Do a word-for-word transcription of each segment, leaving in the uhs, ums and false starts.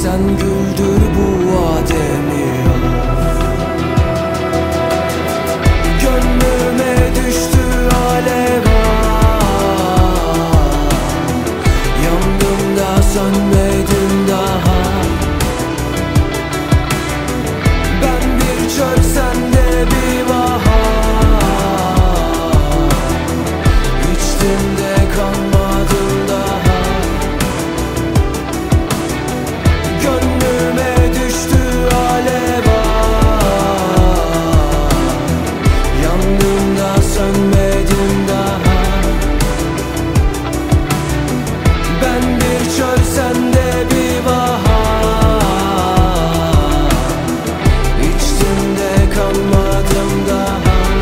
sen güldür bu ademi. Gönlüme düştü alev, yandım da sönmedim daha. Ben bir çöl, sen de bir bahar, içtim de kanmadım daha. Gönlüme düştü alev, yandım da sönmedim daha. Ben bir çöl, sen de bir bahar, içtim de kanmadım daha.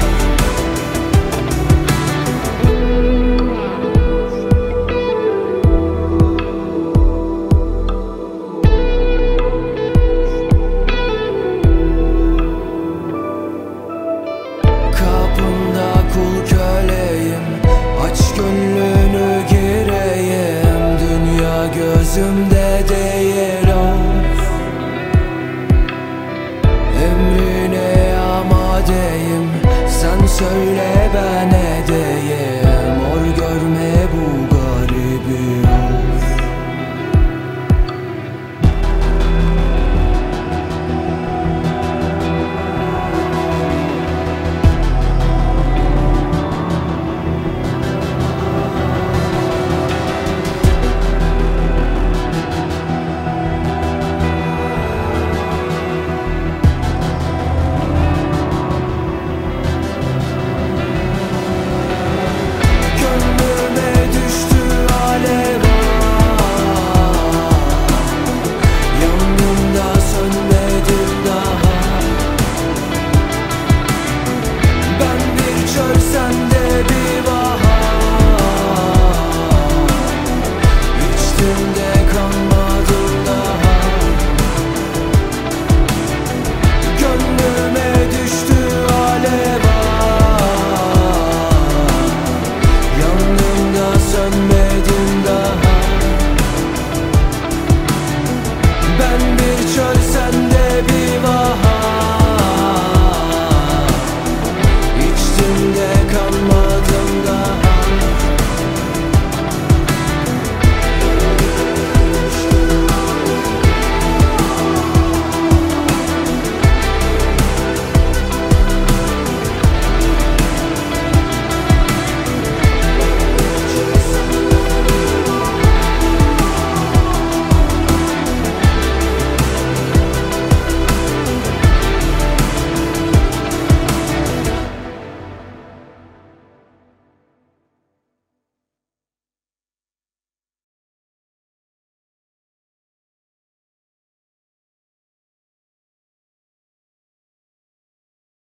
Kapında kul köleyim, aç gönlünü gireyim. Dünya gözümde değil o, emrine amadeyim. Sen söyle